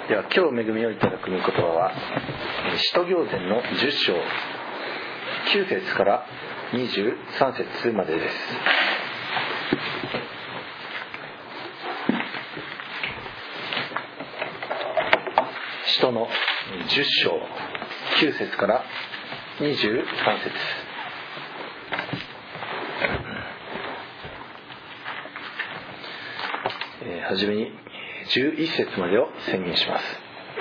では今日恵みをいただく御言葉は使徒行伝の10章9節から23節までです。使徒の10章9節から23節。はじめに11節までを宣言します。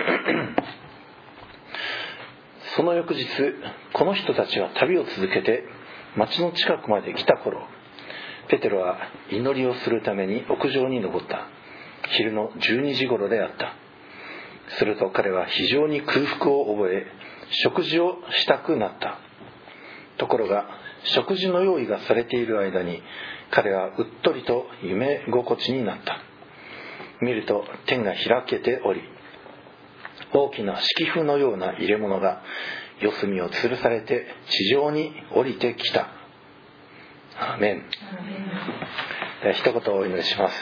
その翌日、この人たちが旅を続けて町の近くまで来た頃、ペテロは祈りをするために屋上に登った。昼の12時頃であった。すると彼は非常に空腹を覚え、食事をしたくなった。ところが食事の用意がされている間に彼はうっとりと夢心地になった。見ると天が開けており、大きな敷布のような入れ物が四隅を吊るされて地上に降りてきた。アーメン。一言お祈りします。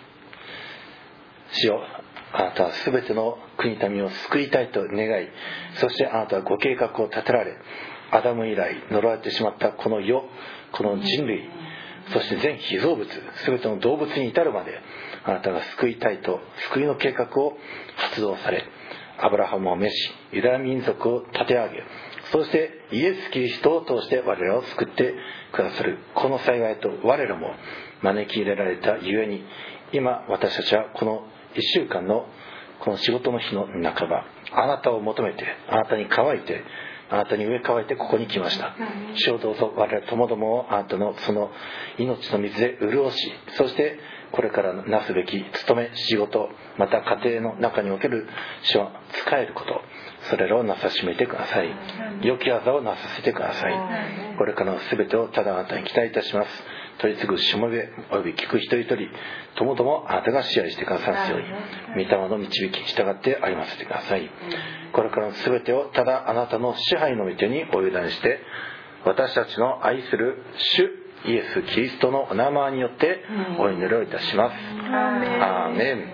主よ、あなたはすべての国民を救いたいと願い、そしてあなたはご計画を立てられ、アダム以来呪われてしまったこの世、この人類、そして全被造物、すべての動物に至るまであなたが救いたいと救いの計画を発動され、アブラハムを召し、ユダヤ民族を立て上げ、そしてイエス・キリストを通して我らを救ってくださるこの幸いと我らも招き入れられたゆえに、今私たちはこの1週間のこの仕事の日の半ば、あなたを求めて、あなたに乾いて、あなたに植え替えてここに来ました。主をどうぞ我々ともどもをあなたのその命の水で潤し、そしてこれからなすべき務め、仕事、また家庭の中における主は使えること、それらをなさしめてください。良き技をなさせてください。これからの全てをただあなたに期待いたします。取り次ぐしもべおよび聞く一人一人ともどもあなたが支配してくださるように、御霊の導きに従って歩ませてください。これからの全てをただあなたの支配の御手にお委ねして、私たちの愛する主イエス・キリストのお名前によってお祈りをいたします。アーメン。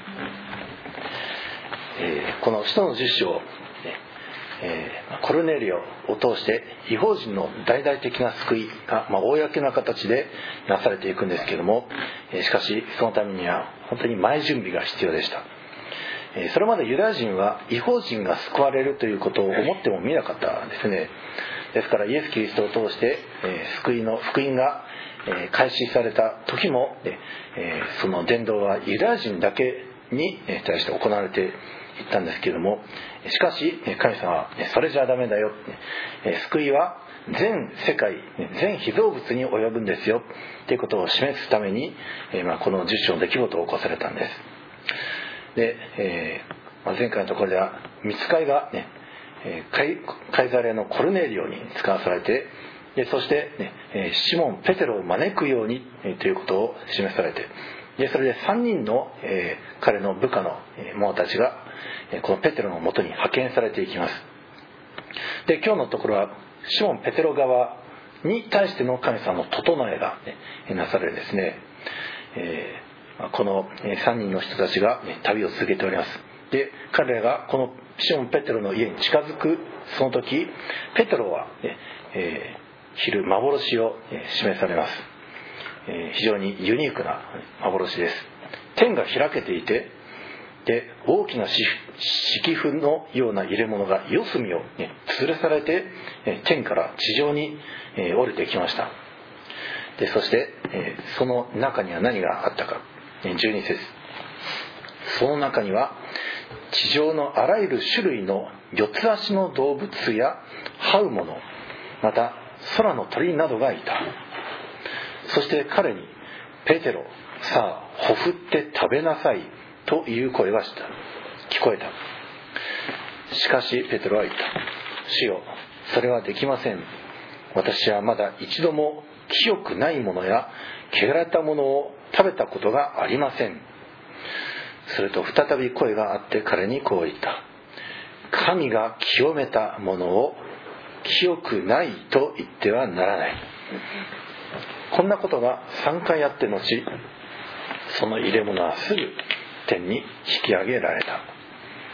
この使徒の10章、コルネリオを通して異邦人の大々的な救いが、公な形でなされていくんですけれども、しかしそのためには本当に前準備が必要でした。それまでユダヤ人は異邦人が救われるということを思ってもみなかったんですね。ですからイエス・キリストを通して救いの福音が開始された時も、その伝道はユダヤ人だけに対して行われていったんですけれども、しかし神様はそれじゃダメだよ、救いは全世界全被造物に及ぶんですよということを示すために、この10章の出来事を起こされたんです。で、前回のところでは御使いが、カイザレのコルネリオに使わされて、でそして、シモン・ペテロを招くようにということを示されて、でそれで3人の、彼の部下の者たちがこのペテロのもとに派遣されていきます。で今日のところはシモン・ペテロ側に対しての神様の整えが、なされるんですね。この3人の人たちが旅を続けております。で彼らがこのシモン・ペテロの家に近づくその時、ペテロは、昼幻を示されます。非常にユニークな幻です。天が開けていて、で大きな敷布のような入れ物が四隅を、吊るされて天から地上に降りてきました。でそして、その中には何があったか。12節、その中には地上のあらゆる種類の四つ足の動物や這うもの、また空の鳥などがいた。そして彼に、ペテロ、さあほふって食べなさいという声が聞こえた。しかしペテロは言った。主よ、それはできません。私はまだ一度も清くないものや汚れたものを食べたことがありません。すると再び声があって彼にこう言った。神が清めたものを清くないと言ってはならない。こんなことが3回あって後、その入れ物はすぐ天に引き上げられた。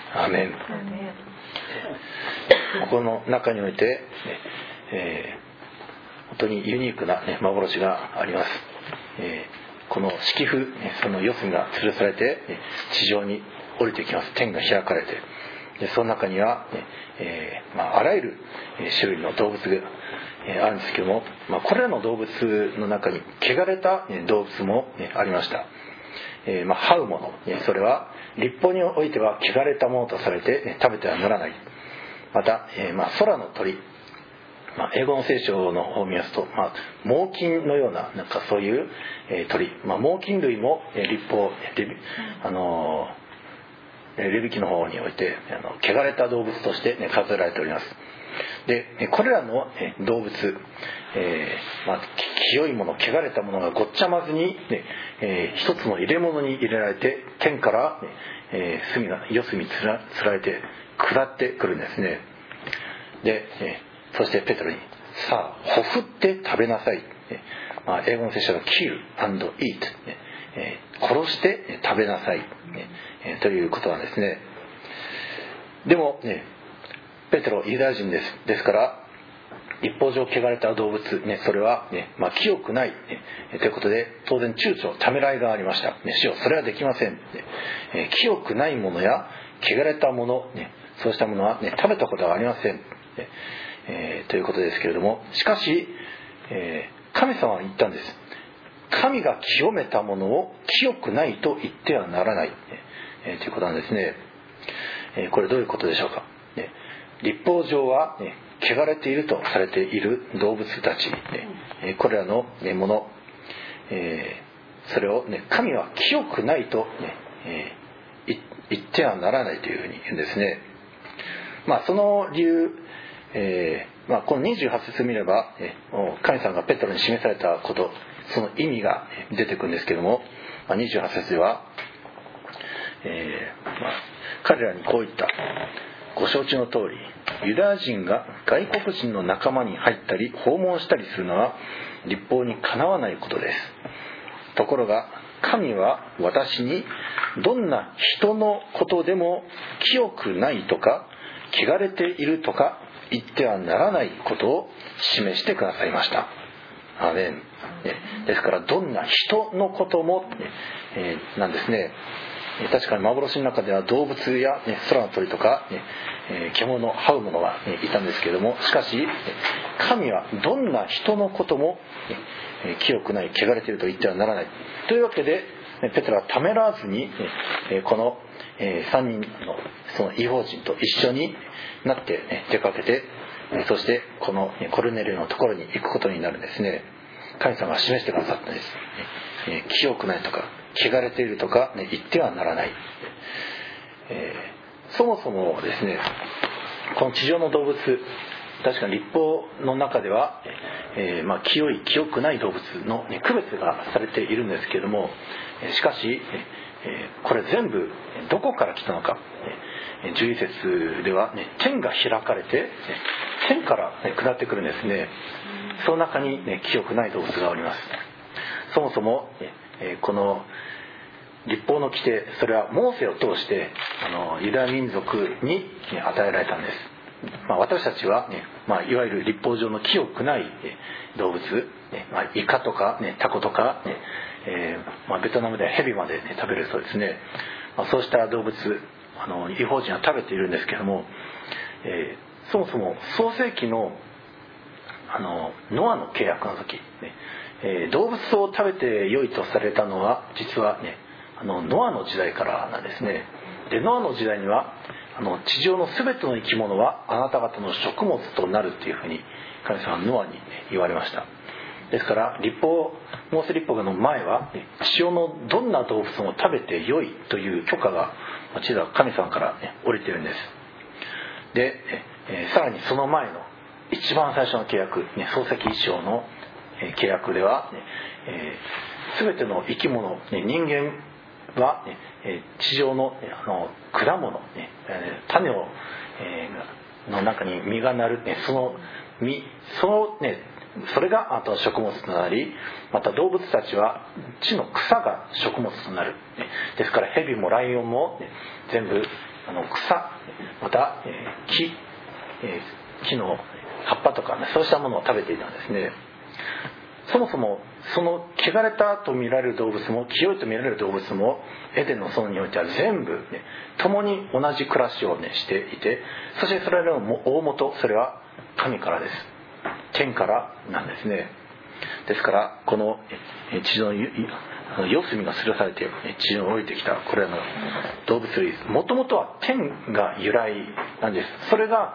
アーメン。ここの中において、本当にユニークな、幻があります。この敷布、その四隅が吊るされて地上に降りてきます。天が開かれて、でその中には、あらゆる種類の動物があるんですけども、これらの動物の中に汚れた動物もありました。這うもの、それは律法においては汚れたものとされて食べてはならない。また、空の鳥、英語の聖書の方を見ますと、猛禽のような、そういう鳥、猛禽類も律法レビ記の方において汚れた動物として数えられております。でこれらの動物、清いもの汚れたものがごっちゃまずに、一つの入れ物に入れられて天から、四隅つられて下ってくるんですね。で、そしてペテロにさあほふって食べなさい、英語の聖書は kill and eat、殺して食べなさい、ということなんですね。でも、ペテロユダヤ人ですから立法上汚れた動物、それは、清くない、ということで当然躊躇ためらいがありました。主よそれはできません、清くないものや汚れたもの、そうしたものは、食べたことはありません、ということですけれども、しかし、神様は言ったんです。神が清めたものを清くないと言ってはならない、ということなんですね。これどういうことでしょうか。律法上は、汚れているとされている動物たち、これらのもの、それを、神は清くないと、言ってはならないというふうに言うんですね。その理由、この28節見れば、神様がペテロに示されたこと、その意味が出てくるんですけども、28節では、彼らにこう言った。ご承知の通りユダヤ人が外国人の仲間に入ったり訪問したりするのは律法にかなわないことです。ところが神は私にどんな人のことでも清くないとか汚れているとか言ってはならないことを示してくださいました。アーメン。ですからどんな人のことも、なんですね。確かに幻の中では動物や、空の鳥とか、獣、這うものがいたんですけれども、しかし神はどんな人のことも清くない、汚れていると言ってはならないというわけで、ペテロはためらわずにこの3人のその異邦人と一緒になって出かけて、そしてこのコルネリオのところに行くことになるんですね。神様が示してくださったんです。清くないとか汚れているとか言ってはならない。そもそもですね、この地上の動物、確かに律法の中では、清い清くない動物の、区別がされているんですけれども、しかし、これ全部どこから来たのか。11節では、天が開かれて天から下ってくるんですね。その中に、清くない動物がおります。そもそも、この律法の規定、それはモーセを通してユダヤ民族に与えられたんです。私たちは、いわゆる律法上の清くない動物、イカとか、タコとか、ベトナムではヘビまで、食べるそうですね。そうした動物、異邦人は食べているんですけども、そもそも創世記のノアの契約の時、動物を食べて良いとされたのは実はノアの時代からなんですね。でノアの時代には地上の全ての生き物はあなた方の食物となるっていうふうに神様はノアに言われました。ですからモーセ律法の前は地上のどんな動物も食べて良いという許可が実は神様から降りているんです。でさらにその前の一番最初の契約、創世記1章の契約では、全ての生き物、人間は地上の果物、種をの中に実がなる、その実、それがあと食物となり、また動物たちは地の草が食物となる。ですからヘビもライオンも全部草、また木の葉っぱとか、そうしたものを食べていたんですね。そもそもその汚れたと見られる動物も清いと見られる動物もエデンの園においては全部、共に同じ暮らしを、していて、そしてそれらの大元、それは神からです。天からなんですね。ですからこの地上の四隅が吊るされて地上に降りてきたこれらの動物類、もともとは天が由来なんです。それが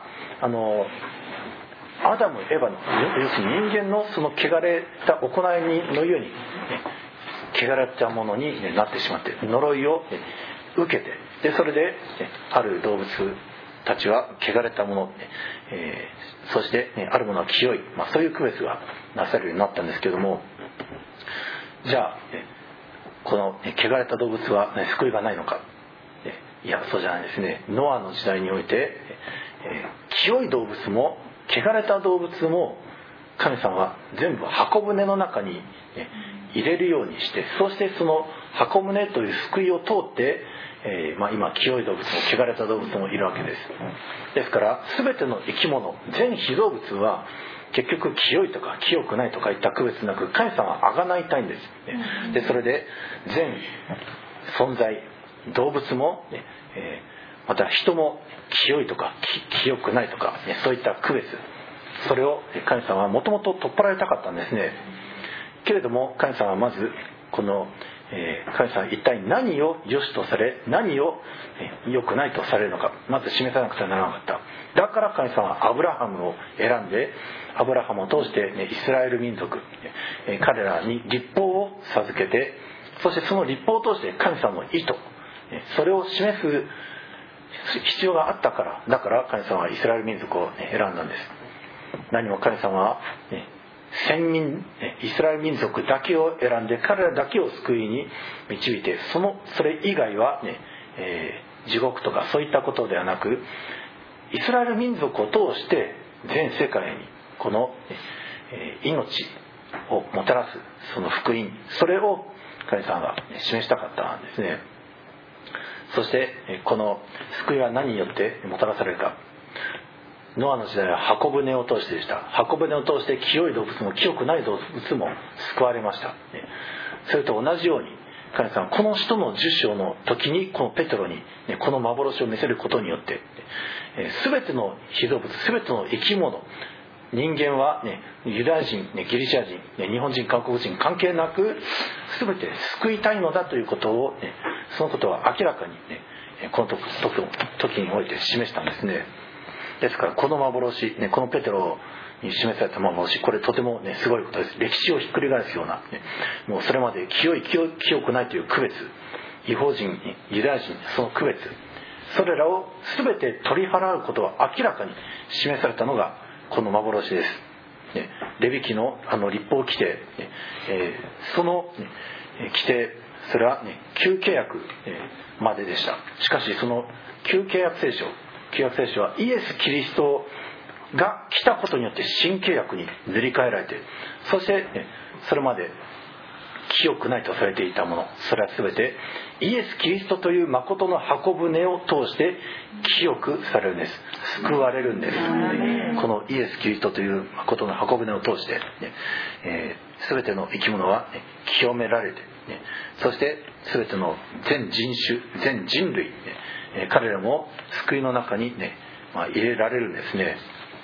アダム、エヴァの要するに人間のその汚れた行いのように、汚れたものになってしまって呪いを受けて、でそれである動物たちは汚れたもの、そしてあるものは清い、そういう区別がなされるようになったんですけども、じゃあこの汚れた動物は救いがないのか。いや、そうじゃないですね。ノアの時代において清い動物も汚れた動物も神様は全部箱舟の中に入れるようにして、そしてその箱舟という救いを通って今清い動物も汚れた動物もいるわけです。ですから全ての生き物、全被造物は結局清いとか清くないとかいった区別なく神様は贖いたいんです。でそれで全存在、動物もまた人も清いとか清くないとか、そういった区別、それを神様はもともと取っ払いたかったんですね。けれども神様はまずこの神様は一体何を良しとされ何を良くないとされるのか、まず示さなくてはならなかった。だから神様はアブラハムを選んで、アブラハムを通してイスラエル民族、彼らに律法を授けて、そしてその律法を通して神様の意図、それを示す必要があったから、だから神様はイスラエル民族を選んだんです。何も神様は先民イスラエル民族だけを選んで、彼らだけを救いに導いて、それ以外は、地獄とかそういったことではなく、イスラエル民族を通して全世界にこの命をもたらすその福音、それを神様が示したかったんですね。そしてこの救いは何によってもたらされるか。ノアの時代は箱舟を通してでした。箱舟を通して清い動物も清くない動物も救われました。それと同じように神様はこの使徒の10章の時にこのペテロにこの幻を見せることによって、全ての被造物、全ての生き物、人間は、ユダヤ人、ギリシャ人、日本人、韓国人関係なく全て救いたいのだということを、そのことは明らかに、この時において示したんですね。ですからこの幻、このペテロに示された幻、これとても、すごいことです。歴史をひっくり返すような、もうそれまで清くないという区別、異邦人、ユダヤ人、その区別、それらを全て取り払うことは明らかに示されたのがこの幻です。レビ記の律法規定、その規定、それは旧契約まででした。しかしその旧契約聖書はイエス・キリストが来たことによって新契約に塗り替えられて、そしてそれまで清くないとされていたもの、それは全てイエス・キリストという誠の箱舟を通して清くされるんです。救われるんです。このイエス・キリストという誠の箱舟を通して、全ての生き物は清められて、そして全ての全人種、全人類、彼らも救いの中に、入れられるんですね。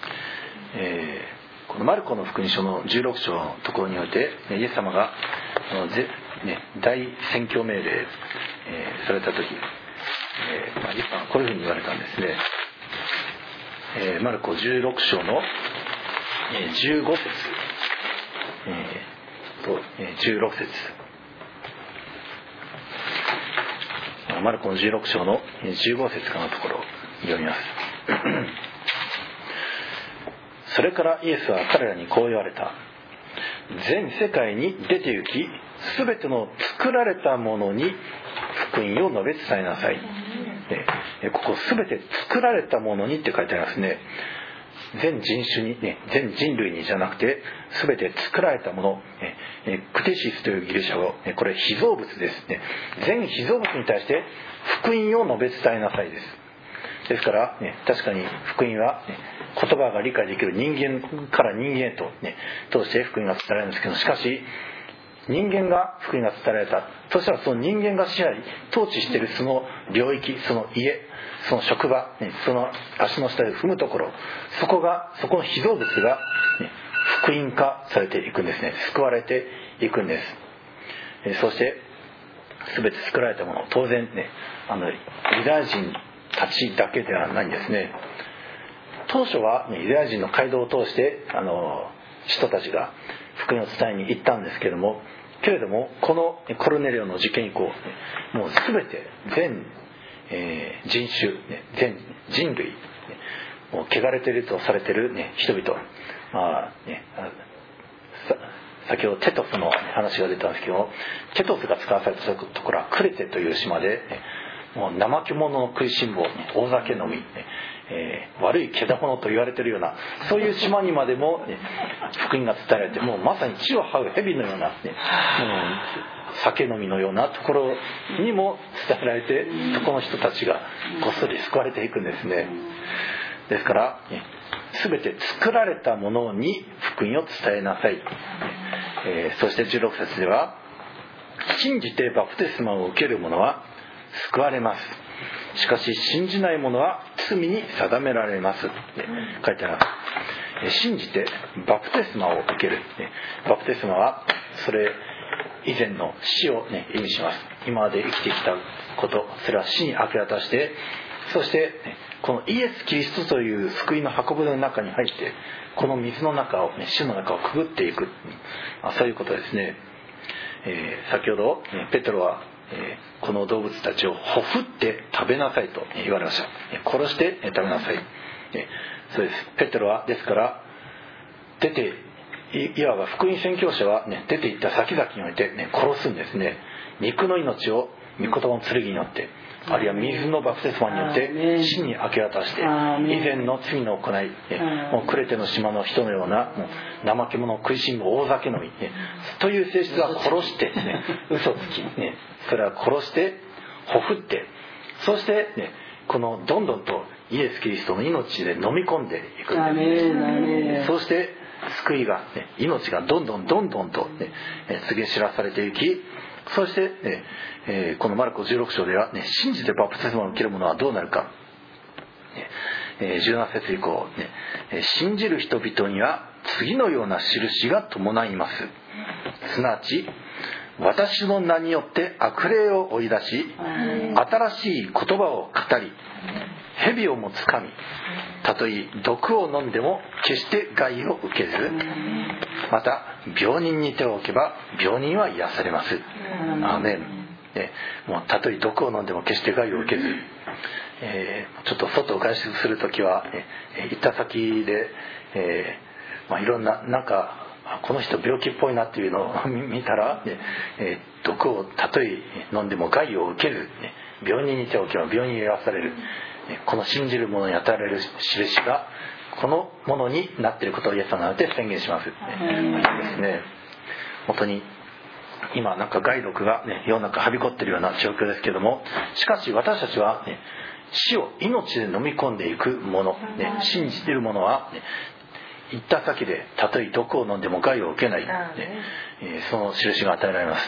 このマルコの福音書の16章のところにおいて、イエス様が大宣教命令された時、イエス様はこういうふうに言われたんですね。マルコ16章の15節と16節、マルコの16章の15節かのところを読みます。それからイエスは彼らにこう言われた。全世界に出て行き、すべての作られたものに福音を述べ伝えなさい。ここすべて作られたものにって書いてありますね。全人種に、全人類にじゃなくて、すべて作られたもの、クテシスというギリシャ語、これ被造物ですね。全被造物に対して福音を述べ伝えなさいです。 ですから、確かに福音は、言葉が理解できる人間から人間へと、通して福音が伝えられるんですけど、しかし人間が福音が伝えられたそしたら、その人間が支配統治しているその領域、その家、その職場、その足の下で踏むところ、そこの被造物が、福音化されていくんですね。救われていくんです。そして全て作られたもの、当然ユダヤ人たちだけではないんですね。当初はユダヤ人の街道を通して人たちが福音を伝えに行ったんですけれども、このコルネリオの事件以降、もう全て全人種、全人類、もう汚れているとされている人々、先ほどテトスの話が出たんですけど、テトスが使わされたところはクレテという島で、もう怠け者の食いしん坊、大酒飲み、悪いけだものと言われているような、そういう島にまでも、福音が伝えられて、もうまさに地を這う蛇のような、酒飲みのようなところにも伝えられて、そこの人たちがこっそり救われていくんですね。ですから全て作られたものに福音を伝えなさい。そして16節では、信じてバプテスマを受ける者は救われます。しかし信じない者は罪に定められますって書いてあります。信じてバプテスマを受ける。バプテスマはそれ以前の死を、意味します。今まで生きてきたこと、それは死に明け渡して、そしてこのイエス・キリストという救いの箱舟の中に入って、この水の中を、死の中をくぐっていく、そういうことですね。先ほどペテロはこの動物たちをほふって食べなさいと言われました。殺して食べなさい。そうです。ペテロはですからいわば福音宣教者は、出て行った先々において、殺すんですね。肉の命を御言葉の剣によって、あるいは水のバプテスマによって死に明け渡して、以前の罪の行い、もうクレテの島の人のようなもう怠け者、食いしん坊、大酒飲み、という性質は殺して、嘘つき、それは殺してほふって、そして、このどんどんとイエス・キリストの命で飲み込んでいくんです。そして救いが、命がどんどんと、告げ知らされていき、そして、このマルコ16章では、信じてバプテスマを受ける者はどうなるか、17節以降、信じる人々には次のような印が伴います。すなわち私の名によって悪霊を追い出し、新しい言葉を語り、蛇をもつかみ、たとえ毒を飲んでも決して害を受けず、また病人に手を置けば病人は癒されます。アーメン。もうたとえ毒を飲んでも決して害を受けず、ちょっと外を外出するときは、行った先で、いろんなこの人病気っぽいなっていうのを見たら、毒をたとえ飲んでも害を受けず、病人に手を置けば病人に癒される。この信じる者に与えられる印がこのものになっていることをイエス様によって宣言します。ですね。本当に今害毒が、世の中はびこっているような状況ですけども、しかし私たちは、死を命で飲み込んでいくもの、信じている者は、行った先でたとえ毒を飲んでも害を受けない、その印が与えられます。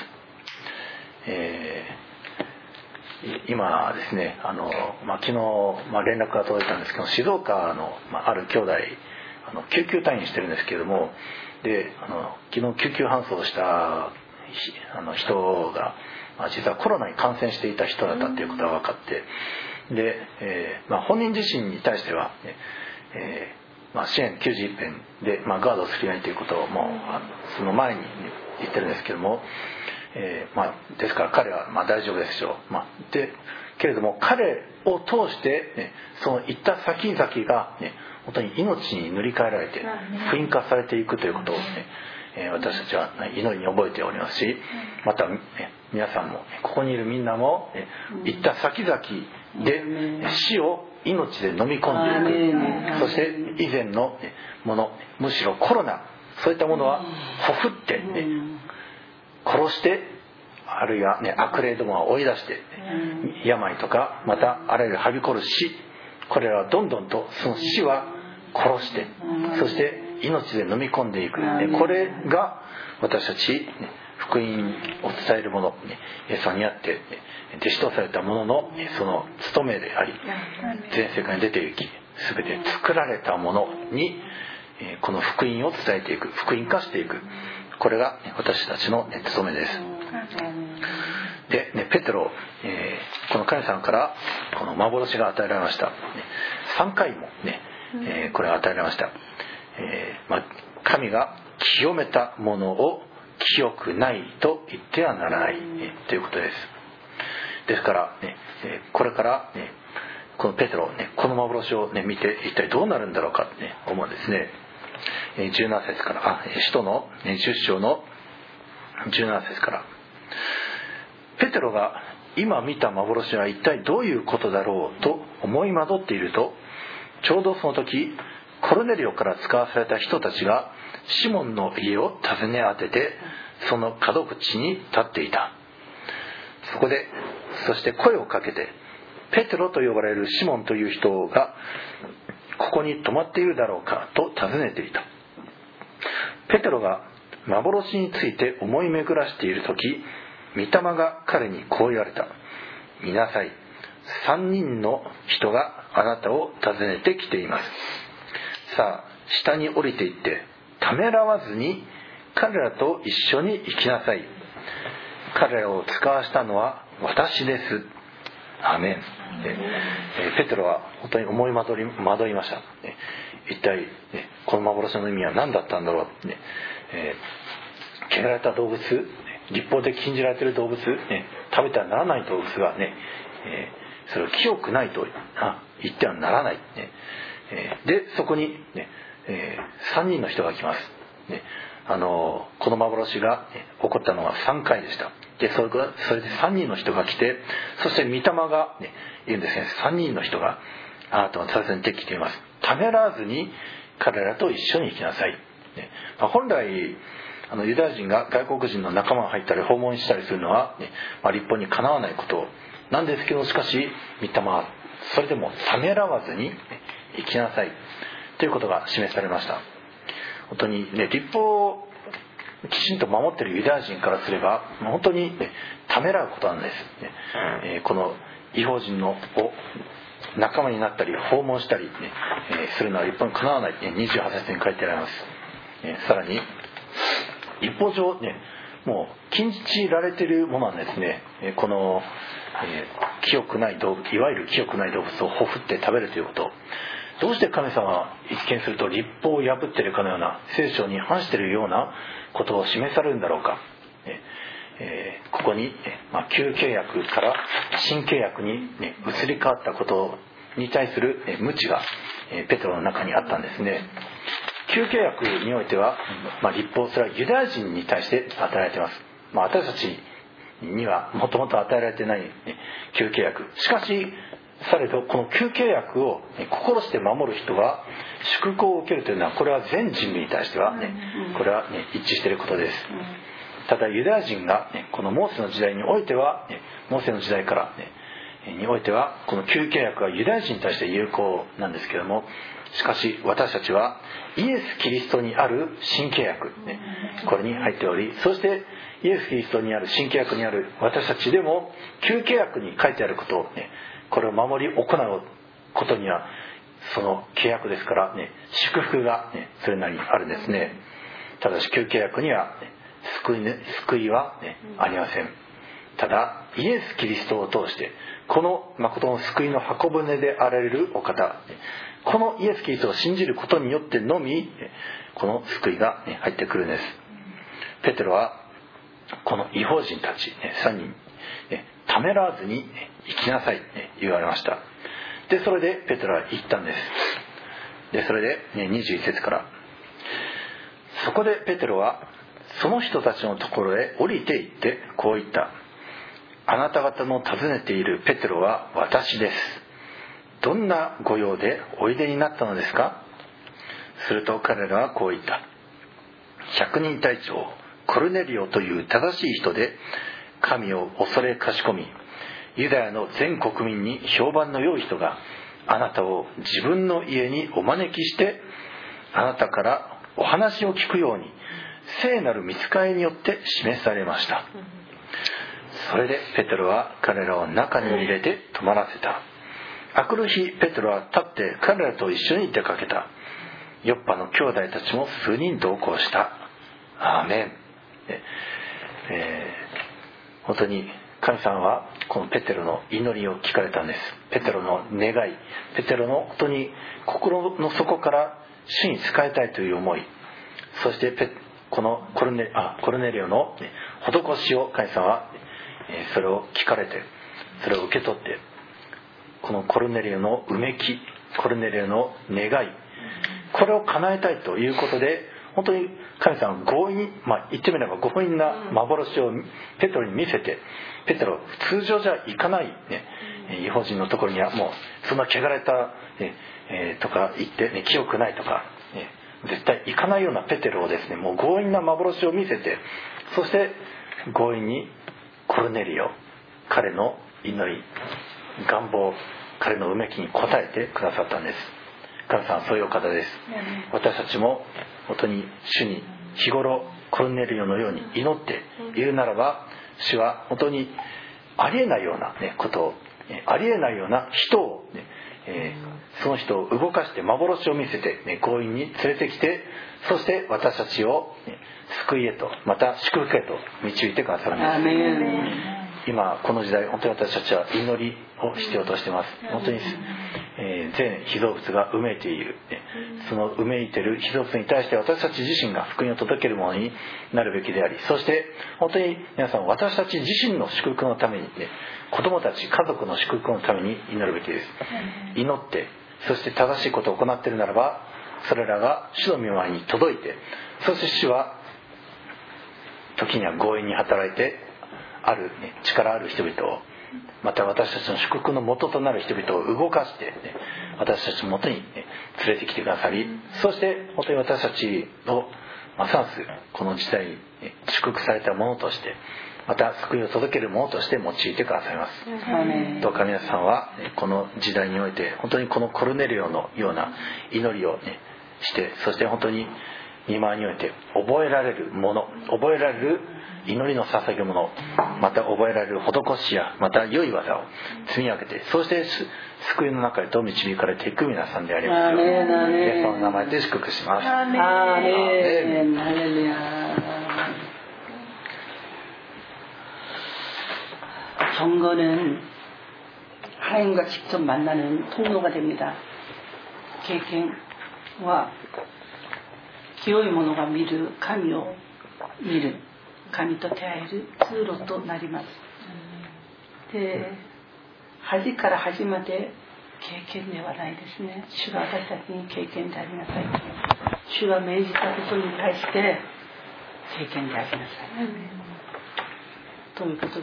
今ですね、昨日、連絡が届いたんですけど、静岡の、ある兄弟救急隊員してるんですけれども、で昨日救急搬送した人が、実はコロナに感染していた人だったということが分かって、で、本人自身に対しては、支援91編で、ガードするようにということをもうその前に言ってるんですけども、ですから彼は大丈夫ですよ。でけれども彼を通して、その行った先々が、本当に命に塗り替えられて福音化されていくということを、私たちは祈りに覚えておりますし、また、皆さんもここにいるみんなも、行った先々で死を命で飲み込んでいく。そして以前のもの、むしろコロナ、そういったものはほふって、殺して、あるいは、悪霊どもを追い出して、病とかまたあらゆるはびこる死、 これらはどんどんとその死は殺して、そして命で飲み込んでいく、これが私たち福音を伝えるもの、イエス様にあって弟子とされたもののその務めであり、全世界に出て行き全て作られたものにこの福音を伝えていく、福音化していく、これが私たちの務めです。で、ペテロ、この神様からこの幻が与えられました。3回もこれが与えられました。神が清めたものを清くないと言ってはならないということです。ですからこれからこのペテロこの幻を見て一体どうなるんだろうかって思うんですね。17節から使徒の10章の17節から、ペテロが今見た幻は一体どういうことだろうと思い惑っていると、ちょうどその時コルネリオから使わされた人たちがシモンの家を訪ね当ててその門口に立っていた。そして声をかけて、ペテロと呼ばれるシモンという人がここに泊まっているだろうかと尋ねていた。ペテロが幻について思い巡らしている時、御霊が彼にこう言われた。見なさい、3人の人があなたを訪ねてきています。さあ下に降りていってためらわずに彼らと一緒に行きなさい。彼らを使わしたのは私です。アメン。ペテロは本当に思い惑いました。一体この幻の意味は何だったんだろう。汚られた動物、律法で禁じられている動物、食べてはならない動物がそれを清くないと言ってはならない。でそこに3人の人が来ます。この幻が起こったのは3回でした。でそれで3人の人が来て、そして御霊が言うんですね。3人の人があなたを訪ねてきています。ためらわずに彼らと一緒に行きなさい。本来ユダヤ人が外国人の仲間が入ったり訪問したりするのは、律法にかなわないことなんですけど、しかし御霊はそれでもためらわずに行きなさいということが示されました。本当に律法をきちんと守っているユダヤ人からすれば本当にためらうことなんです。この異邦人の仲間になったり訪問したりするのは律法にかなわない28節に書いてあります。さらに律法上もう禁じられているものはですね、この清くない動物、いわゆる清くない動物をほふって食べるということ、どうして神様は一見すると律法を破っているかのような、聖書に反しているようなことを示されるんだろうか。ここに旧契約から新契約に移り変わったことに対する無知がペテロの中にあったんですね。旧契約においては、律法、それはユダヤ人に対して与えられています。私たちにはもともと与えられていない旧契約。しかしされどこの旧契約を心して守る人が祝福を受けるというのは、これは全人類に対してはこれは一致していることです。ただユダヤ人がこのモーセの時代においては、モーセの時代からにおいてはこの旧契約はユダヤ人に対して有効なんですけれども、しかし私たちはイエス・キリストにある新契約、これに入っており、そしてイエス・キリストにある新契約にある私たちでも旧契約に書いてあることをこれを守り行うことには、その契約ですから祝福がそれなりにあるんですね。ただし旧契約には救いはありません。ただイエス・キリストを通してこの誠の救いの箱舟であられるお方、このイエス・キリストを信じることによってのみこの救いが入ってくるんです。ペテロはこの異邦人たち3人ためらわずに行きなさい言われました。でそれでペテロは言ったんです。でそれで21節から、そこでペテロはその人たちのところへ降りて行ってこう言った。あなた方の訪ねているペテロは私です。どんなご用でおいでになったのですか。すると彼らはこう言った。百人隊長コルネリオという正しい人で、神を恐れかしこみユダヤの全国民に評判の良い人があなたを自分の家にお招きして、あなたからお話を聞くように聖なる御使いによって示されました。それでペテロは彼らを中に入れて泊まらせた。明くる日、ペテロは立って彼らと一緒に出かけた。ヨッパの兄弟たちも数人同行した。アーメン。本当に神様はこのペテロの祈りを聞かれたんです。ペテロの願い、ペテロの本当に心の底から主に仕えたいという思い、そしてこのコルネリオの施しを神様はそれを聞かれて、それを受け取って、このコルネリオのうめき、コルネリオの願い、これを叶えたいということで、本当に神様は強引、言ってみれば強引な幻をペテロに見せて、ペテロ通常じゃ行かない、異邦人のところにはもうそんな汚れた、とか言って、清くないとか、絶対行かないようなペテロをですね、もう強引な幻を見せて、そして強引にコルネリオ、彼の祈り、願望、彼のうめきに応えてくださったんです。神様はそういうお方です。私たちも本当に主に日頃コルネリオのように祈っているならば、主は本当にありえないような、ことを、ありえないような人を、その人を動かして幻を見せて、強引に連れてきて、そして私たちを救いへと、また祝福へと導いてくださるんです。今この時代、本当に私たちは祈りを必要としています。本当に全被造物がうめいている、そのうめいている被造物に対して私たち自身が福音を届けるものになるべきであり、そして本当に皆さん、私たち自身の祝福のために、子供たち家族の祝福のために祈るべきです。祈って、そして正しいことを行っているならば、それらが主の御前に届いて、そして主は時には強引に働いて、力ある人々を、また私たちの祝福の元となる人々を動かして、私たちの元に、連れてきてくださり、そして本当に私たちをますますこの時代に祝福されたものとして、また救いを届けるものとして用いてくださいます。どうか皆さんはこの時代において本当にこのコルネリオのような祈りを、して、そして本当に御前において覚えられるもの、覚えられる祈りの捧げ物、また覚えられる施しや、また良い技を積み上げて、そして救いの中へと導かれていく皆さんでありますように、イエス様の名前で祝福します。 アーメン。ハレルヤ。경건은 하나님과 직접 만나는 통로가 됩니다.経験は清い者が見る神を見る、神と出会える通路となります。で、端から端まで経験ではないですね。主が私たちに経験でありなさい。主が命じたことに対して経験でありなさい。ということです。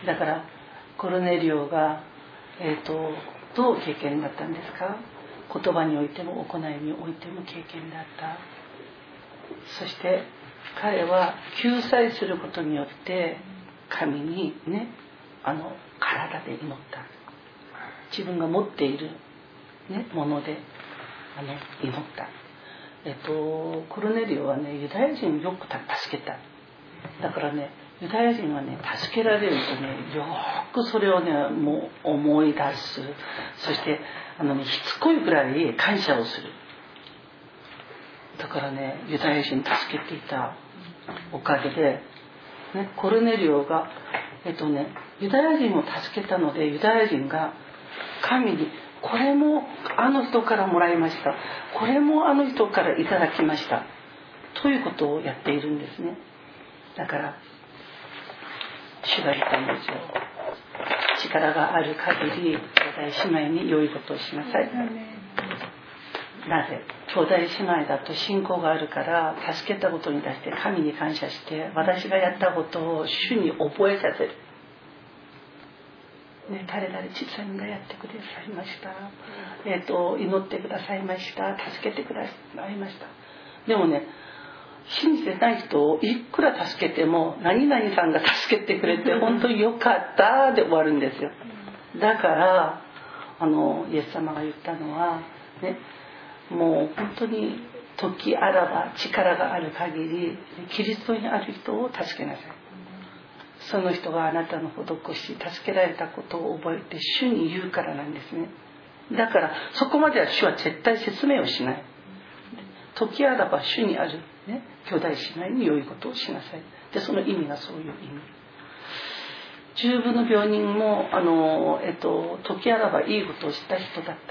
だからコルネリオが、どう経験だったんですか？言葉においても行いにおいても経験だった。そして彼は救済することによって神にね、体で祈った。自分が持っている、もので祈った。コルネリオはね、ユダヤ人をよく助けた。だからね、ユダヤ人はね、助けられるとね、よくそれをね、もう思い出す。そしてしつこいくらい感謝をする。だからね、ユダヤ人助けていたおかげで、コルネリオがユダヤ人を助けたので、ユダヤ人が神にこれもあの人からもらいました、これもあの人からいただきましたということをやっているんですね。だから主が言ったんですよ。力がある限り兄弟姉妹に良いことをしなさい。なぜ？兄弟姉妹だと信仰があるから、助けたことに対して神に感謝して、私がやったことを主に覚えさせる。誰々ちさんがやってくださいました。祈ってくださいました。助けてくださいました。でもね、信じてない人をいくら助けても、何々さんが助けてくれて本当によかったで終わるんですよ。だからイエス様が言ったのはね、もう本当に時あらば力がある限りキリストにある人を助けなさい。その人があなたの施し助けられたことを覚えて主に言うからなんですね。だからそこまでは主は絶対説明をしない。時あらば主にある、ね、兄弟姉妹に良いことをしなさい。でその意味がそういう意味。10分の病人も時あらばいいことをした人だった。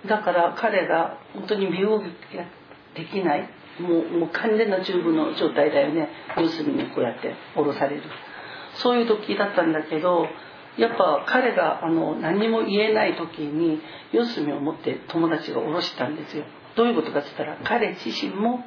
だから彼が本当に身動きができない、もう完全な10分の状態だよね。四隅にこうやって下ろされる、そういう時だったんだけど、やっぱ彼が何も言えない時に四隅を持って友達が下ろしたんですよ。どういうことかって言ったら、彼自身も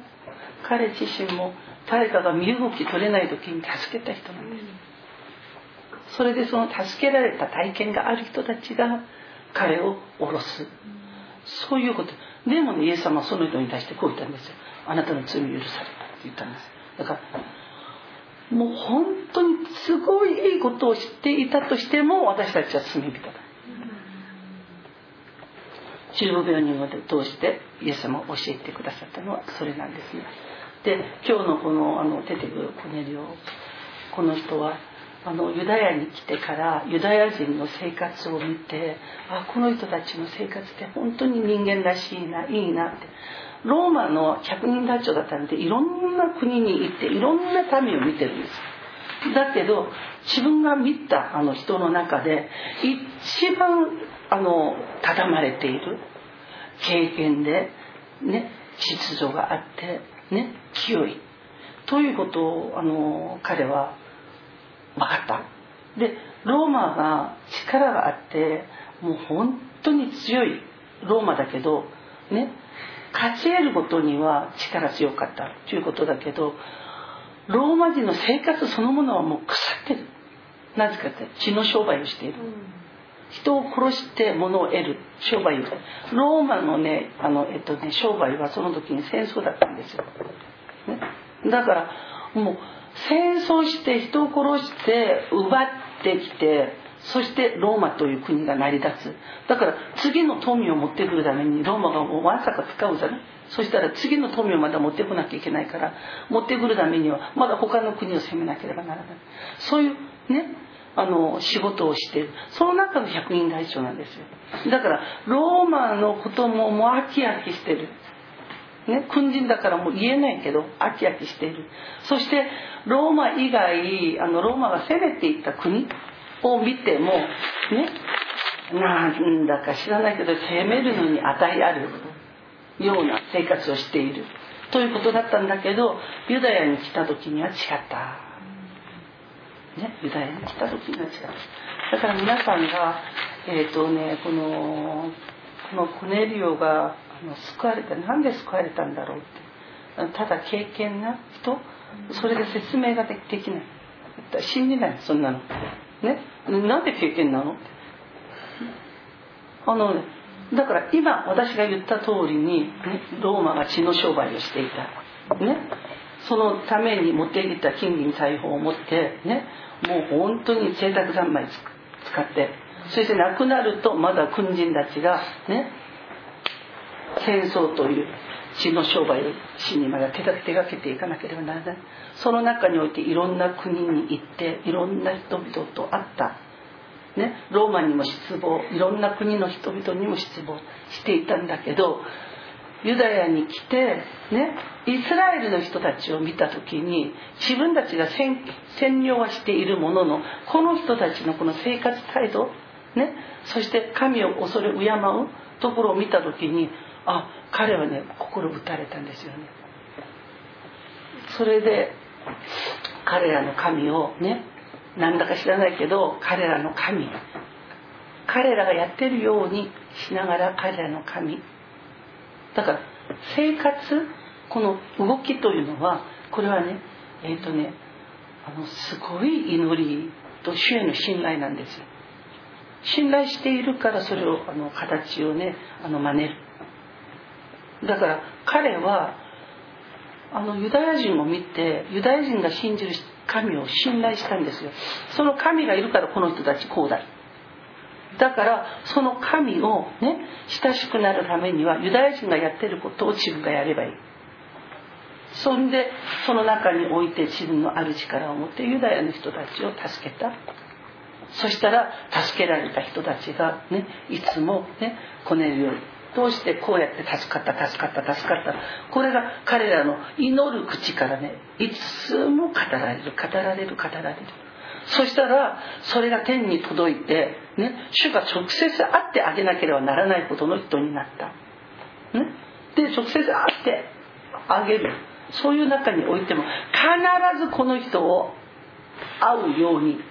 誰かが身動き取れない時に助けた人なんです。それでその助けられた体験がある人たちが彼を下ろす、そういうこと。でもね、イエス様はその人に対してこう言ったんですよ。あなたの罪を許されたって言ったんです。だからもう本当にすごいいいことを知っていたとしても、私たちは罪人だ。15病人を通してイエス様を教えてくださったのはそれなんですね。で、今日のこの出てくるコネリオ、この人はユダヤに来てからユダヤ人の生活を見て、この人たちの生活って本当に人間らしいな、いいなって。ローマの百人隊長だったので、いろんな国に行っていろんな民を見てるんです。だけど自分が見た人の中で一番定まれている経験でね、秩序があってね、清いということを彼は分かった。で、ローマが力があってもう本当に強いローマだけどね、勝ち得ることには力強かったということだけど、ローマ人の生活そのものはもう腐ってる。なぜかって血の商売をしている。人を殺して物を得る商売をしている。ローマのね、商売はその時に戦争だったんですよ。ね、だからもう戦争して人を殺して奪ってきて、そしてローマという国が成り立つ。だから次の富を持ってくるためにローマがもうわざか使うじゃない。そしたら次の富をまだ持ってこなきゃいけないから、持ってくるためにはまだ他の国を攻めなければならない。そういうね、仕事をしている。その中の百人隊長なんですよ。だからローマのことももう飽き飽きしてる。ね、軍人だからもう言えないけど飽き飽きしている。そしてローマ以外ローマが攻めていった国を見てもね、なんだか知らないけど攻めるのに値あるような生活をしているということだったんだけど、ユダヤに来た時には違った、ね、ユダヤに来た時には違った。だから皆さんがこのコネリオが救われた、なんで救われたんだろうって、ただ経験な人、それで説明ができない、信じない、そんなのね、なんで経験なのって、だから今私が言った通りに、ね、ローマが血の商売をしていた、ね、そのために持っていった金銀財宝を持ってね、もう本当に贅沢三昧使って、そして亡くなるとまだ軍人たちがね、戦争という血の商売をしにまだ手がけていかなければならない。その中においていろんな国に行っていろんな人々と会った、ね、ローマにも失望、いろんな国の人々にも失望していたんだけど、ユダヤに来て、ね、イスラエルの人たちを見た時に、自分たちが占領はしているものの、この人たちのこの生活態度、ね、そして神を恐れ敬うところを見た時に、彼はね、心打たれたんですよね。それで彼らの神をね、なんだか知らないけど彼らの神、彼らがやってるようにしながら彼らの神だから、生活、この動きというのは、これはね、すごい祈りと主への信頼なんですよ。信頼しているからそれを形をね真似る。だから彼はユダヤ人を見て、ユダヤ人が信じる神を信頼したんですよ。その神がいるからこの人たちこうだ、 だからその神をね親しくなるためにはユダヤ人がやってることを自分がやればいい。そんでその中において自分のある力を持ってユダヤの人たちを助けた。そしたら助けられた人たちがねいつもねコネリオどうしてこうやって助かったこれが彼らの祈る口からねいつも語られる。そしたらそれが天に届いてね主が直接会ってあげなければならないほどの人になった、ね、で直接会ってあげる。そういう中においても必ずこの人を会うように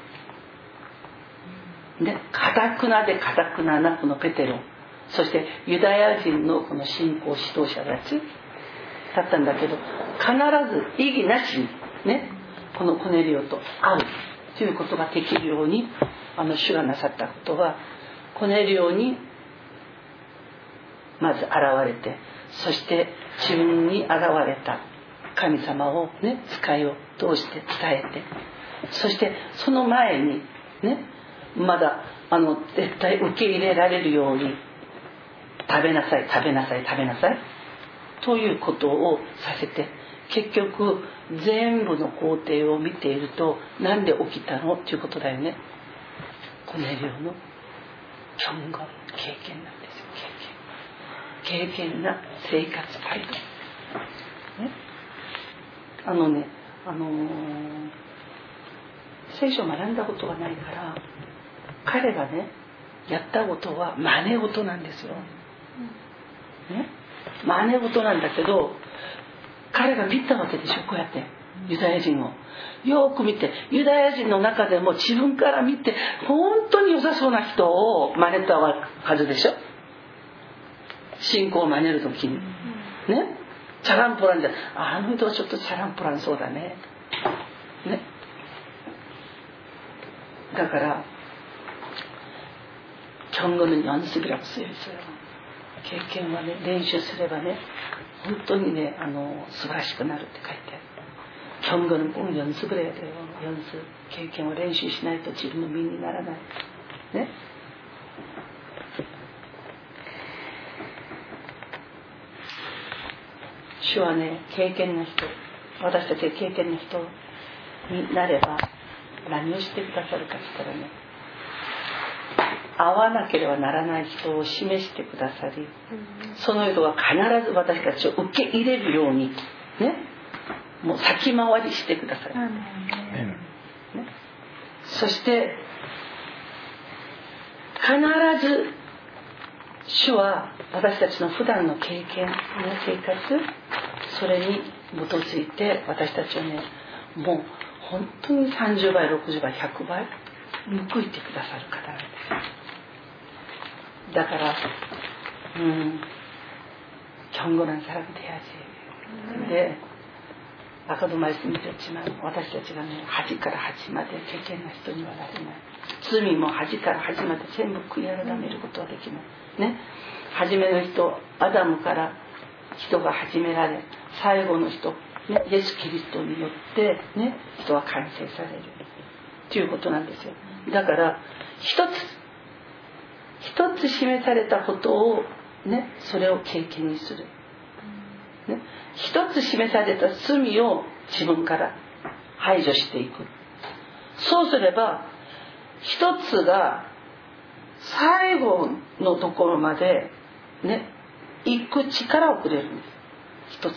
ね、堅くななこのペテロ、そしてユダヤ人のこの信仰指導者たちだったんだけど、必ず異議なしにねこのコネリオと会うということができるように主がなさったことは、コネリオにまず現れて、そして自分に現れた神様をね使いを通して伝えて、そしてその前にねまだ絶対受け入れられるように食べなさいということをさせて、結局全部の工程を見ているとなんで起きたのっていうことだよね。コネリオの経験なんですよ。経験な生活態度ね。聖書を学んだことがないから彼がねやったことは真似事なんですよ、ね、真似事なんだけど、彼が見たわけでしょ。こうやってユダヤ人をよく見て、ユダヤ人の中でも自分から見て本当に良さそうな人を真似たはずでしょ。信仰を真似るときにね、チャランポランじゃあの人はちょっとチャランポランそうだね。だから경건은 연습이라고 쓰여 있어요.経験はね練習すればね本当にね素晴らしくなるって書いてある。경건은 꼭 연습을 해야 돼요. 연습. 経験を練習しないと自分の身にならないね。主はね経験の人、私たちが経験の人になれば何をしてくださるかって言ったらね、会わなければならない人を示してくださり、その人が必ず私たちを受け入れるようにね、もう先回りしてくださる、ね、そして必ず主は私たちの普段の経験の生活、それに基づいて私たちをねもう本当に30倍60倍100倍報いてくださる方なんです。だから경건한 사람이 돼야지. 근데 아까도 말씀드렸지만 私たちがね端から端まで経験な人にはなれない。罪も端から端まで全部悔い改めることはできないね。初めの人アダムから人が始められ、最後の人、ね、イエス・キリストによって、ね、人は完成されるということなんですよ。だから一つ示されたことを、ね、それを経験にする、ね、一つ示された罪を自分から排除していく。そうすれば一つが最後のところまでね行く力をくれるんです。一つ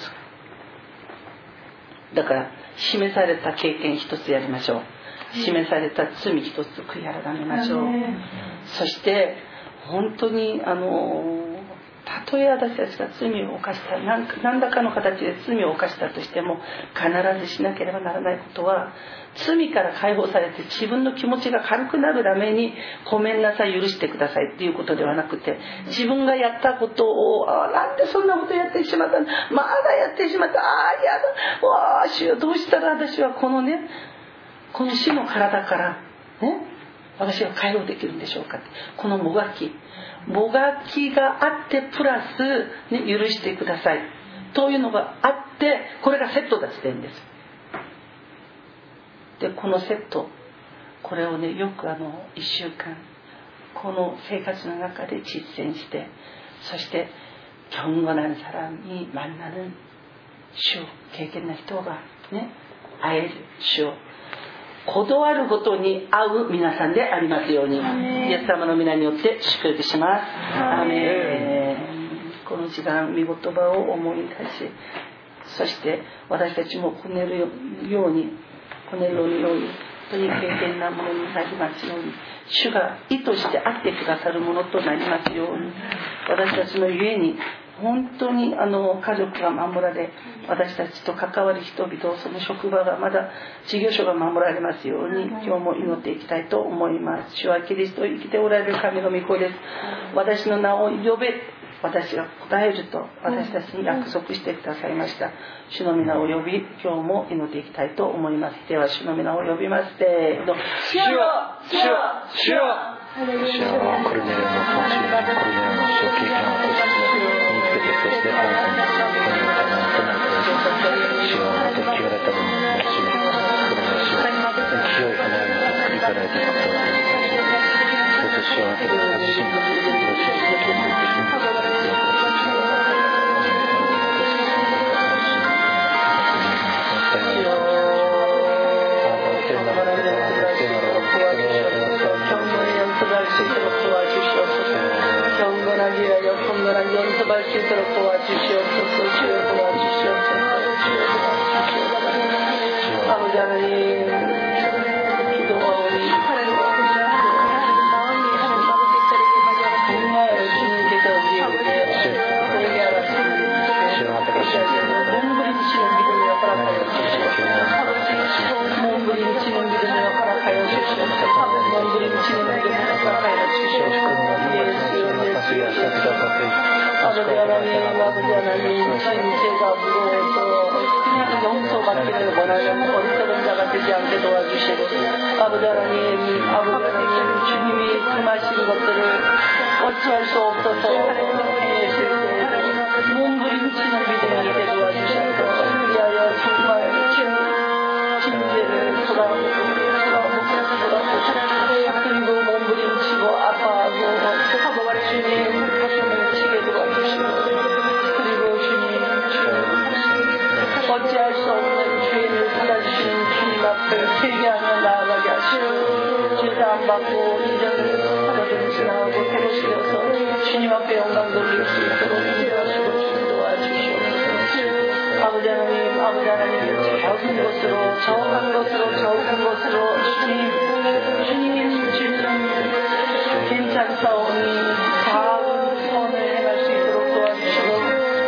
だから示された経験一つやりましょう。示された罪一つ悔い改めましょう。そして本当にたとえ私たちが罪を犯した、何らかの形で罪を犯したとしても必ずしなければならないことは、罪から解放されて自分の気持ちが軽くなるためにごめんなさい許してくださいっていうことではなくて、自分がやったことをなんでそんなことやってしまったの、まだやってしまった、やだ、わあ主よどうしたら私はこの死の体からね私は解放できるんでしょうかって、このもがきがあってプラス、ね、許してくださいというのがあって、これがセットだって言うんです。でこのセット、これをねよく1週間この生活の中で実践して、そして경건한 사람이 만나는主を経験な人がね会える主を断ることに合う皆さんでありますように、イエス様の皆によって祝福します。アーメン。この時間御言葉を思い出し、そして私たちもこねるように本当に経験なものになりますように、主が意図してあってくださるものとなりますように、私たちのゆえに本当に家族が守られ、私たちと関わる人々、その職場がまだ事業所が守られますように、今日も祈っていきたいと思います。主はキリスト生きておられる神の御子です。私の名を呼べ、私が答えると私たちに約束してくださいました。主の皆を呼び、今日も祈っていきたいと思います。では主の皆を呼びます。せーの。主よ、主よ、主よ。 主よ、コルネリアの魂、コルネリアの死を経験を起こし、身につけて、そしてあなたに何を頼むとなって主よ、本当に汚れたものを主よ、これは主よ、清い花嫁と繰り返られていくことを感謝します。そして主よ、あなたがご自身がご主人と共に進んでください。 경건하게 하여 경건한 연습할 수 있도록 도와주시옵소서. 주여 도와주시옵소서. 아버지 하나님, 기도하오니 정말 주님께서 우리에게 보이게 하셨습니다. 몸부림치는 믿음을 허락하여 주시옵소서. 몸부림치는 믿음을 허락하여 주시옵소서. 몸부림치는 믿음을 허락하여 주시옵소서. 아버지 하나님, 제가 무거워서 용서받기를 원하는 어리석은 자가 되지 않게 도와주시고, 아버지 하나님, 주님이 금하신 것들을 어찌할 수 없어서 해내실 때 몸부림치는 믿음이 되게 도와주셔서 위하여 정말 진리를 돌아보고 그리고 몸부림치고 아파하고 주님 가슴을 치게 도와주시고, 그리고 주님 어찌할 수 없는 죄를 받아주시는 주님 앞에 회개하며 나아가게 하시고, 죄도 안 받고 인정을 받아들이고 지나가고 되어서 주님 앞에 영광 돌릴 수 있도록 인도하시고 주님 도와주시옵소서. 아버지 하나님, 적은 것으로 주님 괜찮사오니 다음 선을 행할 수 있도록 도와주시고,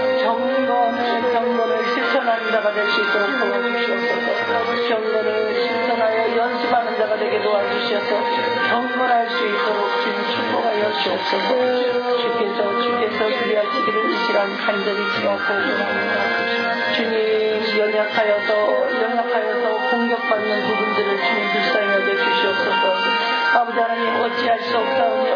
경건을 실천하는 자가 될 수 있도록 도와주시옵소서. 경건을 실천하여 연습하는 자가 되게 도와주셔서 경건할 수 있도록 주님 축복하여 주옵소서. 주께서 그리하시기를 이 시간 간절히 기도하옵나이다. 주님, 연약하여서 공격받는 부분들을 주님 불쌍히 여겨 주시옵소서. 아버지 하나님, 어찌할 수 없사오니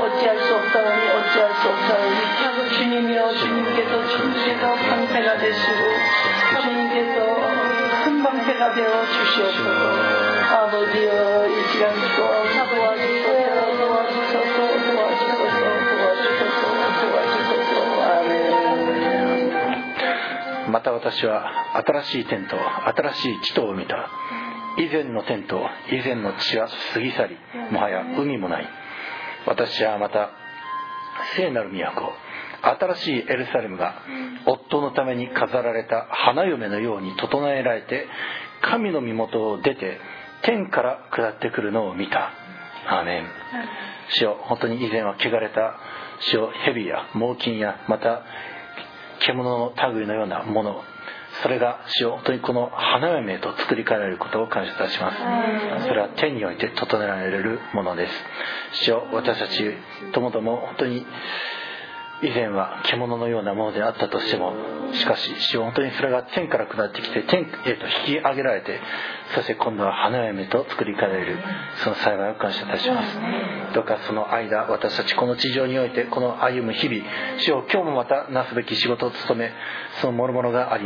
주님이여, 주님께서 방패가 되시고 주님께서 큰 방패가 되어 주시옵소서. 아버지여, 이 시간 도와주소서. 아멘. また私は新しい天と新しい地とを見た。以前の天と以前の地は過ぎ去り、もはや海もない。私はまた聖なる都、新しいエルサレムが夫のために飾られた花嫁のように整えられて、神の身元を出て天から下ってくるのを見た。アーメン。主よ、本当に以前は汚れた主よ、蛇や猛禽やまた獣の類のようなもの、それが主よ、本当にこの花嫁へと作り変えられることを感謝いたします。それは天において整えられるものです。主よ、私たちともども本当に以前は獣のようなものであったとしても、しかし主よ、本当にそれが天から下ってきて天へと引き上げられて、そして今度は花嫁と作り変えられる、その幸いを感謝いたします。どうかその間、私たちこの地上においてこの歩む日々、主よ、今日もまたなすべき仕事を務め、その諸々があります。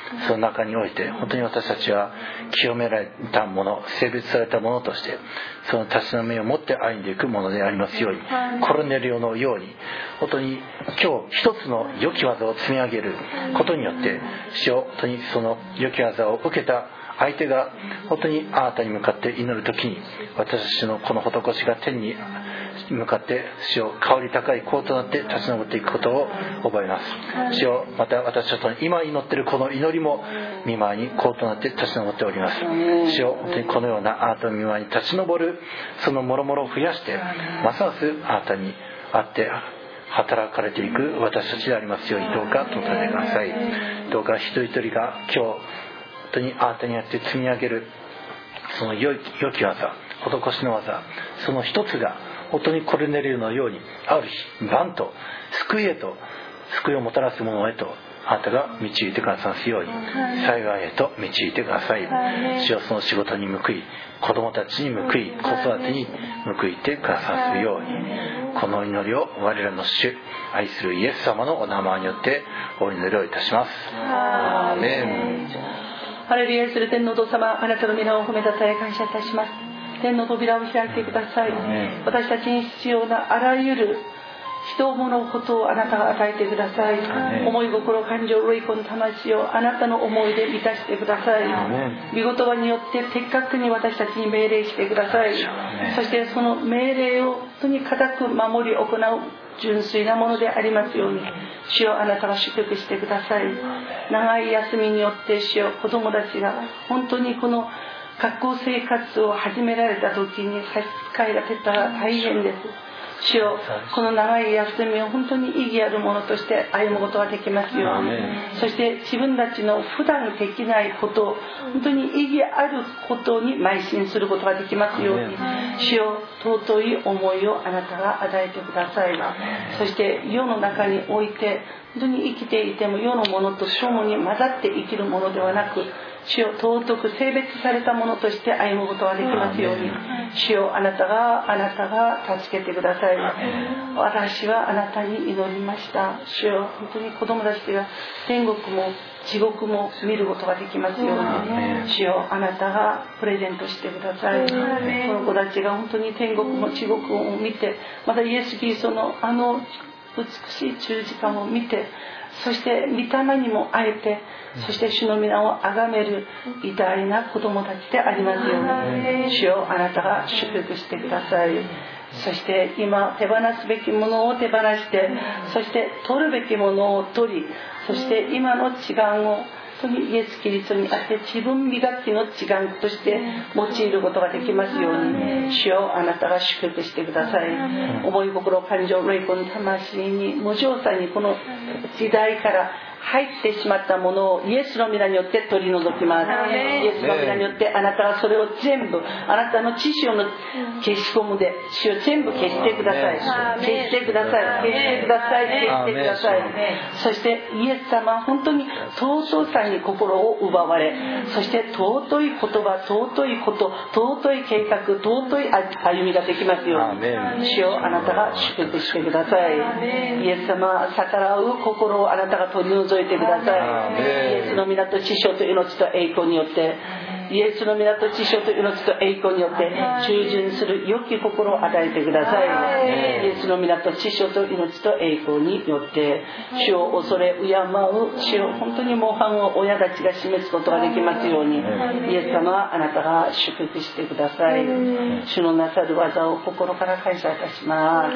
その中において本当に私たちは清められたもの、性別されたものとしてその立ち止めを持って歩んでいくものでありますように、コルネリオのように本当に今日一つの良き技を積み上げることによって、主よ本当にその良き技を受けた相手が本当にあなたに向かって祈るときに、私たちのこの施しが天に向かって主よ香り高い香となって立ち上っていくことを覚えます。主よまた私たちの今祈っているこの祈りも御前に香となって立ち上っております。主よ本当にこのようなあなたの御前に立ち上るそのもろもろを増やして、ますますあなたに会って働かれていく私たちでありますように、どうかとお尋ねください。どうか一人一人が今日本当にあなたによって積み上げるその良き技、施しの技、その一つが本当にコルネリオのようにある日バンと救いをもたらすものへとあなたが導いてくださるように、幸いへと導いてください。主よその仕事に報い、子供たちに報い、子育てに報いてくださるように、この祈りを我らの主愛するイエス様のお名前によってお祈りをいたします。アーメン。 ハレルヤする天のお父様、あなたの皆を褒めたたえ感謝いたします。天の扉を開いてください。私たちに必要なあらゆる人物ことをあなたが与えてください。思い心、感情、霊魂、魂をあなたの思いで満たしてください。御言葉によって的確に私たちに命令してください。そしてその命令を本当に固く守り行う純粋なものでありますように、主よあなたが祝福してください。長い休みによって主よ子供たちが本当にこの学校生活を始められた時に差し支えが出たら大変です。主よこの長い休みを本当に意義あるものとして歩むことができますように、そして自分たちの普段できないことを本当に意義あることに邁進することができますように、主よ尊い思いをあなたが与えてください。そして世の中において本当に生きていても世のものと共に混ざって生きるものではなく、主よ尊く性別されたものとして歩むことができますように、主よあなたが助けてください。私はあなたに祈りました。主よ本当に子供たちが天国も地獄も見ることができますように、主よあなたがプレゼントしてください。この子たちが本当に天国も地獄を見て、またイエス・キリストの美しい十字架を見て、そして御霊にも会えて、そして主の皆を崇める偉大な子供たちでありますように、主よあなたが祝福してください。そして今手放すべきものを手放して、そして取るべきものを取り、そして今の違いを本当にイエス・キリストにあって自分磨きの違いとして用いることができますように、主よあなたが祝福してください。思い心、感情、霊魂、魂に無常さにこの時代から入ってしまったものをイエスの皆によって取り除きます。イエスの皆によってあなたはそれを全部、あなたの知識を消し込むで、主を全部消してください。消してください。消してください。消してください。そしてイエス様は本当に尊さに心を奪われ、そして尊い言葉、尊いこと、尊い計画、尊い歩みができますように、主をあなたが祝福してください。イエス様は逆らう心をあなたが取り除いてください。イエスの皆と知性と命と栄光によって、イエスの皆と知性と命と栄光によって従順する良き心を与えてください。イエスの皆と知性と命と栄光によって主を恐れ敬う主を本当に模範を親たちが示すことができますように、イエス様はあなたが祝福してください。主のなさる技を心から感謝いたします。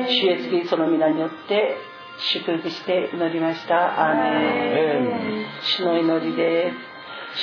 主イエスキリストの皆によって祝福して祈りました。アーメン。主の祈りです。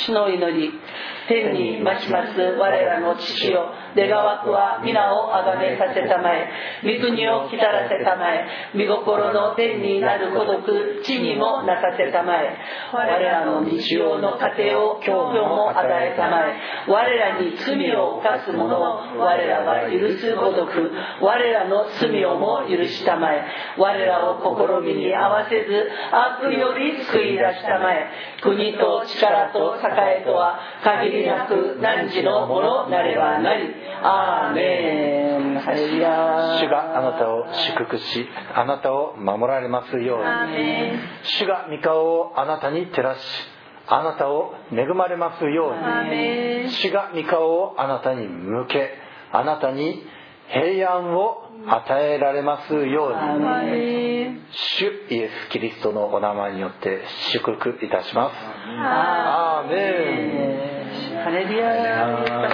主の祈り。天にまします我らの父よ、願わくは皆をあがめさせたまえ、御国を来たらせたまえ、御心の天になるごとく地にもなさせたまえ。我らの日曜の糧を今日も与えたまえ。我らに罪を犯す者を我らが許すごとく我らの罪をも許したまえ。我らを試みに合わせず悪より救い出したまえ。国と力と栄とは限りなく汝のものなればなり。アーメン。ハレルヤ。 主があなたを祝福し、あなたを守られますように。主が御顔をあなたに照らし、 あなたを恵まれますように。主が御顔をあなたに向け、あなたに平安を与えられますように。主イエスキリストのお名前によって祝福いたします。アーメン。 ハレルヤ。